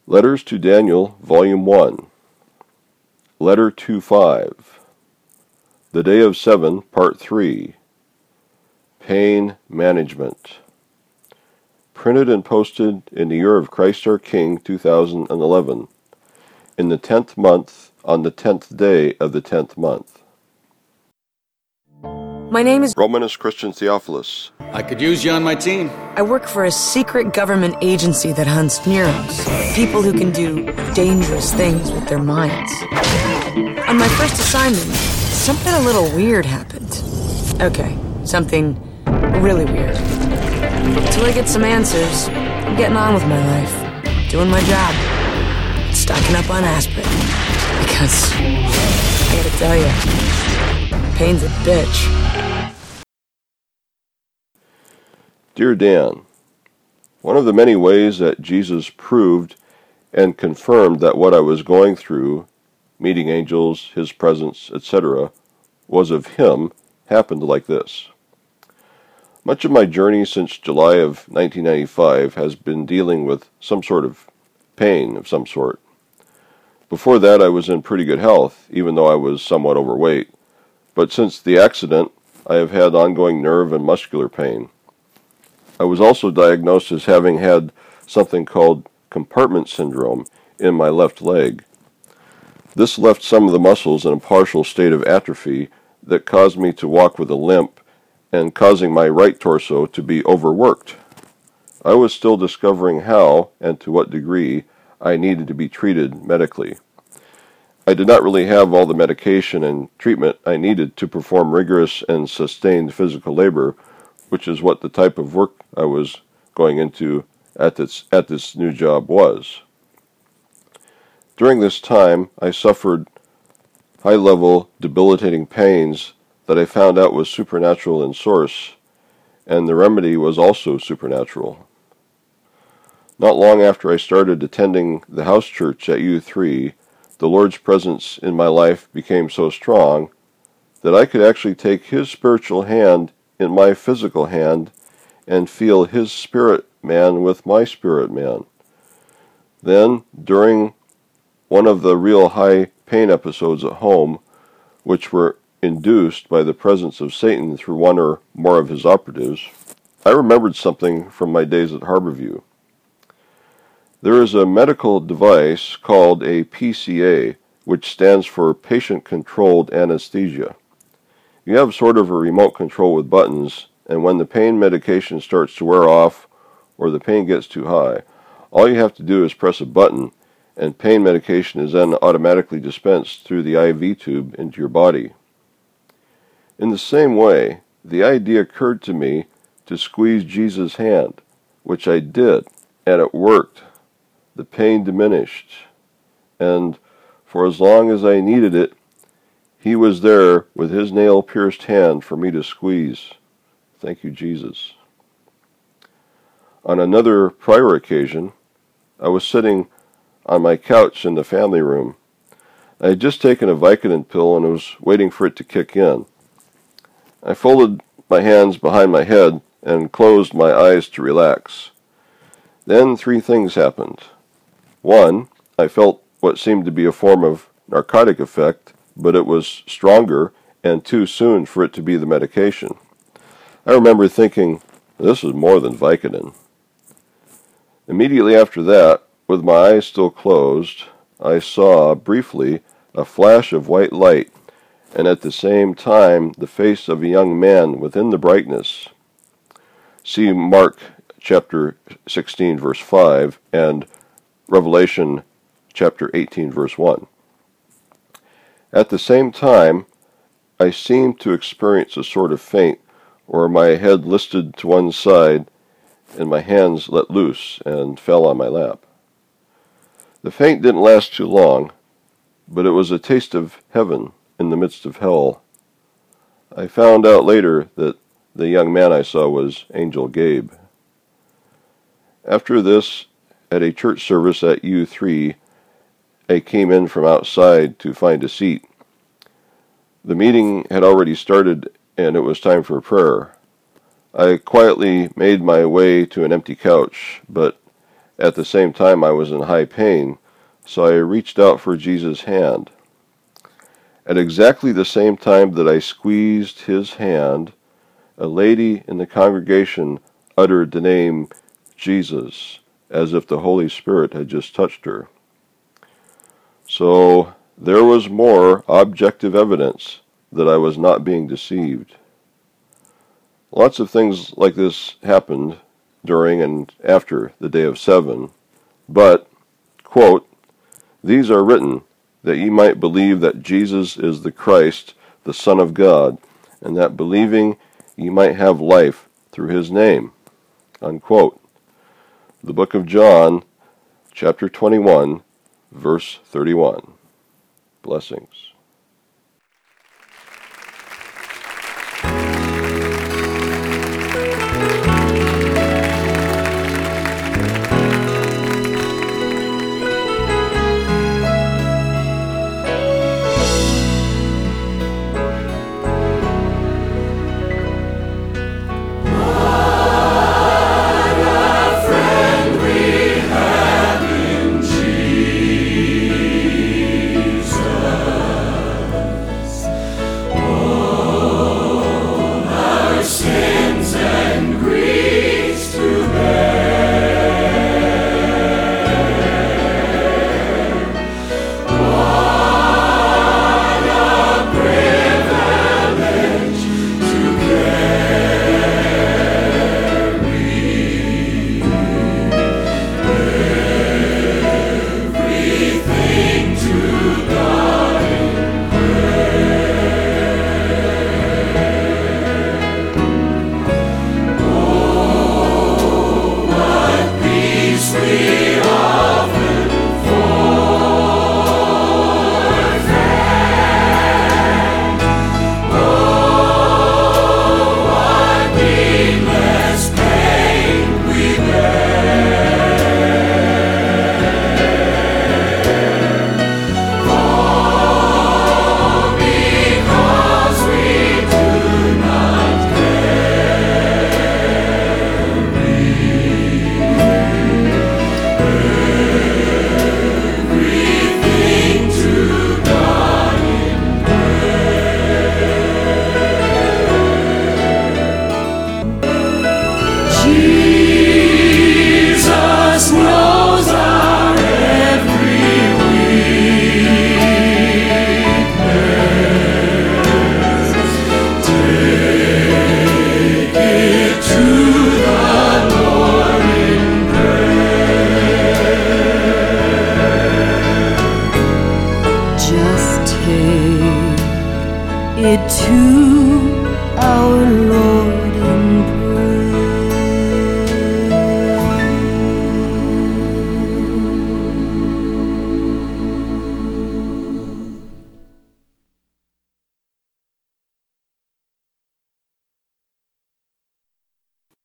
Letters to Daniel, Volume 1. Letter to 5. The Day of Seven, Part 3. Pain Management. Printed and posted in the year of Christ our King, 2011, in the 10th month, on the 10th day of the 10th month. My name is Romanus Christian Theophilus. I could use you on my team. I work for a secret government agency that hunts Neros, people who can do dangerous things with their minds. On my first assignment, something a little weird happened. Okay, something really weird. Until I get some answers, I'm getting on with my life, doing my job, stocking up on aspirin. Because, I gotta tell you, pain's a bitch. Dear Dan, one of the many ways that Jesus proved and confirmed that what I was going through, meeting angels, his presence, etc., was of him, happened like this. Much of my journey since July of 1995 has been dealing with some sort of pain of some sort. Before that, I was in pretty good health, even though I was somewhat overweight. But since the accident, I have had ongoing nerve and muscular pain. I was also diagnosed as having had something called compartment syndrome in my left leg. This left some of the muscles in a partial state of atrophy that caused me to walk with a limp and causing my right torso to be overworked. I was still discovering how and to what degree I needed to be treated medically. I did not really have all the medication and treatment I needed to perform rigorous and sustained physical labor, which is what the type of work I was going into at this new job was. During this time, I suffered high-level, debilitating pains that I found out was supernatural in source, and the remedy was also supernatural. Not long after I started attending the house church at U3, the Lord's presence in my life became so strong that I could actually take His spiritual hand in my physical hand and feel His spirit man with my spirit man. Then, during one of the real high pain episodes at home, which were induced by the presence of Satan through one or more of his operatives, I remembered something from my days at Harborview. There is a medical device called a PCA, which stands for Patient-Controlled Anesthesia. You have sort of a remote control with buttons, and when the pain medication starts to wear off or the pain gets too high, all you have to do is press a button, and pain medication is then automatically dispensed through the IV tube into your body. In the same way, the idea occurred to me to squeeze Jesus' hand, which I did, and it worked. The pain diminished, and for as long as I needed it, He was there with His nail-pierced hand for me to squeeze. Thank you, Jesus. On another prior occasion, I was sitting on my couch in the family room. I had just taken a Vicodin pill and was waiting for it to kick in. I folded my hands behind my head and closed my eyes to relax. Then 3 things happened. 1, I felt what seemed to be a form of narcotic effect, but it was stronger and too soon for it to be the medication. I remember thinking, this is more than Vicodin. Immediately after that, with my eyes still closed, I saw, briefly, a flash of white light, and at the same time the face of a young man within the brightness. See Mark chapter 16, verse 5, and Revelation chapter 18, verse 1. At the same time, I seemed to experience a sort of faint, where my head listed to one side and my hands let loose and fell on my lap. The faint didn't last too long, but it was a taste of heaven in the midst of hell. I found out later that the young man I saw was Angel Gabe. After this, at a church service at U3, I came in from outside to find a seat. The meeting had already started, and it was time for prayer. I quietly made my way to an empty couch, but At the same time, I was in high pain, so I reached out for Jesus' hand. At exactly the same time that I squeezed his hand, a lady in the congregation uttered the name Jesus, as if the Holy Spirit had just touched her. So there was more objective evidence that I was not being deceived. Lots of things like this happened during and after the day of 7, but, quote, "These are written that ye might believe that Jesus is the Christ, the Son of God, and that believing ye might have life through his name," unquote. The book of John, chapter 21, verse 31. Blessings. It to our Lord.